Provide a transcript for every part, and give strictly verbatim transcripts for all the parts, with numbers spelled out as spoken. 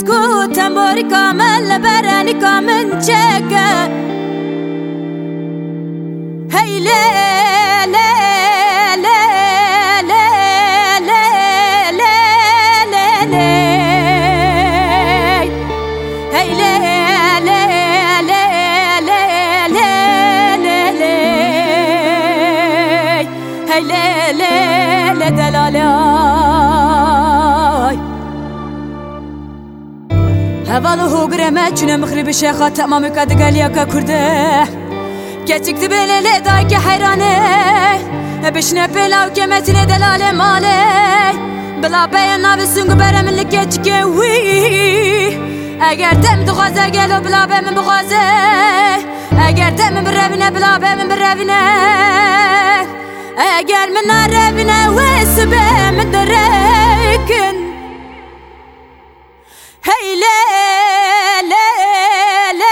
کو تنباری کامل برانی کامن چکه هی لی لی لی لی لی لی لی لی هی لی لی لی لی لی لی لی هی لی لی لی دلالای هوالو هو گرمه چونه مخرب شیخا تمام کدگلیا که کرده geçikti belele day ki hayrane beşne belav ki metine delale male bela beyan abi sungu beremlik geçke wi eğer dem dugaza gelo bela bemen bugaze eğer dem birevine bela bemen birevine eğer men arevine wesbe medrekin hey le le le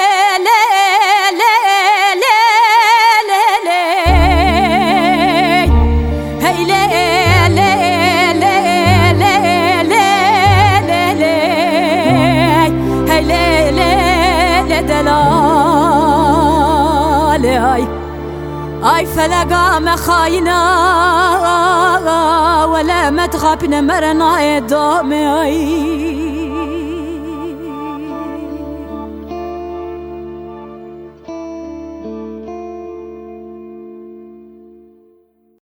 أي فلقا مخاينا ولا ما تغابنا مرنا يا دومي